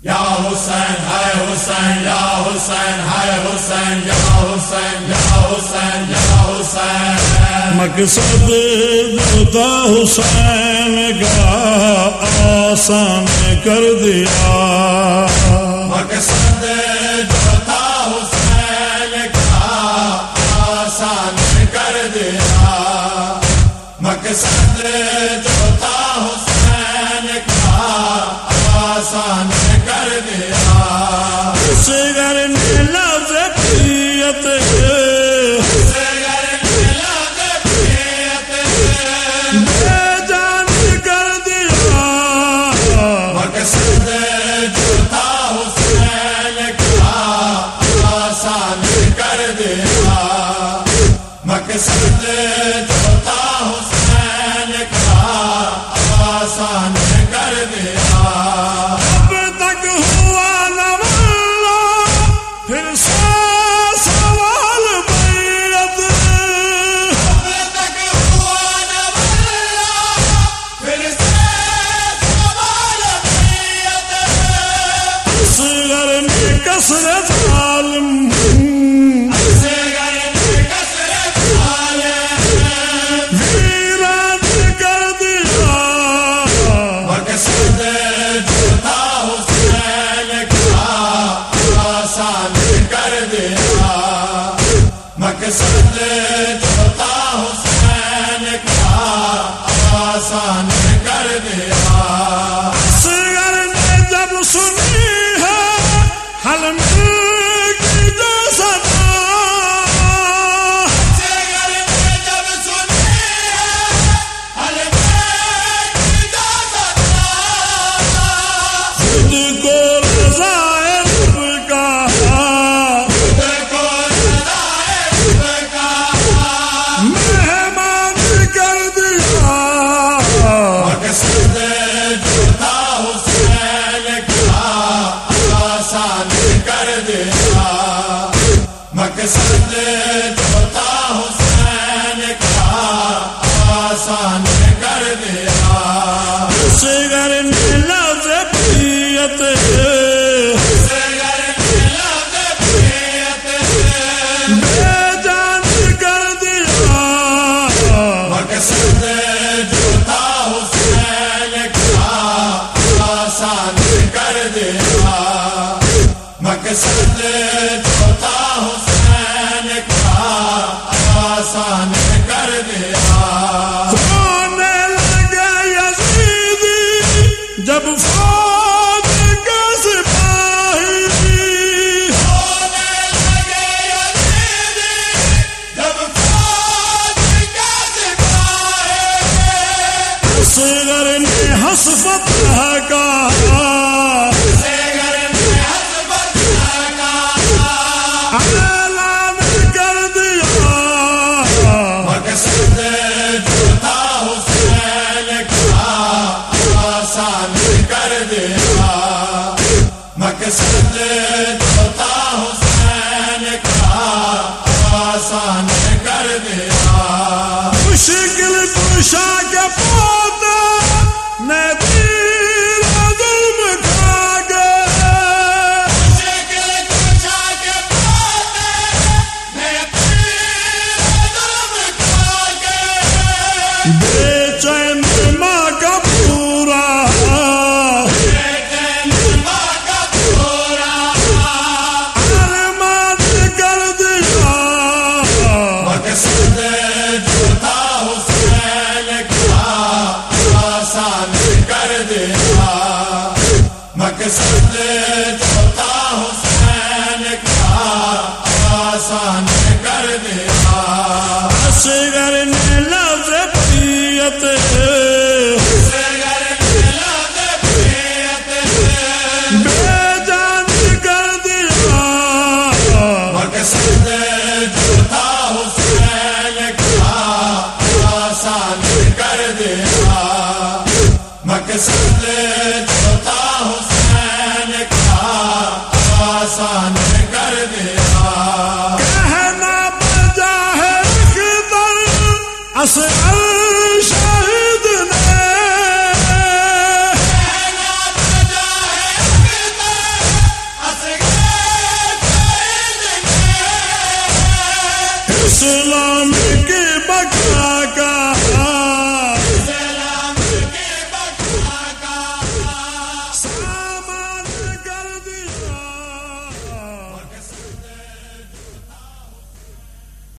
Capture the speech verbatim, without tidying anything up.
یا حسین ہے حسین یا حسین ہے حسین یا حسین یا حسین یا حسین مقصد جو تھا حسین کا آسان کر دیا مقصد جو تھا حسین کا آسان کر دیا مقصد جو تھا حسین کا آسان کر دیا اس گھر میں لفظ پیت اس گھر میں لفظ پیت بے جان کر دیا مقصد جو تھا حسین کا آسان کر دیا مقصد جو تھا حسین کا آسان کر دیا اب تک ہوا نہ واللہ پھر سے سوال بیعت اب تک ہوا نہ واللہ پھر سے سوال بیعت اس گھر میں کثرت ظالم اس گھر میں کثرت ظالم ویران کر دیا مقصد جو تھا حسین کا آسان کر دیا مقصد جو تھا حسین کا آسان کر دیا اس گھر نے جب سنی ہے حلم کی جو صدا اس گھر میں جب سنی ہے حلمے کی جو صدا خود کو رضا رب کا خود کو رضائے رب کا مہمان کر دیا مقصد جو تھا حسین کا آسان کر دیا مقصد جو تھا حسین کا آسان کر دیا اس گھر میں لفظ پیت اس گھر میں لفظ پیت بے جان کر دیا مقصد جو تھا حسین کا آسان کر دیا مقصد جو تھا حسین کا آسان کر دیا ہونے لگے یزیدی جب فوج کا سپاہی ہونے لگے یزیدی جب فوج کا سپاہی اس گھر نے حسفت کا سے گھر میں حسبت کا اعلان کر دیا مقصد جو تھا حسین کا آسان کر دیا مقصد جو تھا حسین کا آسان کر دیا مشکل کشا کے پوتا نے تیر ظلم کھا گئے مشکل کشا کے پاتے میں تیر ظلم کھا گئے بے چین ماں کا پورا ارمان کر دیا مقصد جو تھا حسین کا آسان کر دیا مقصد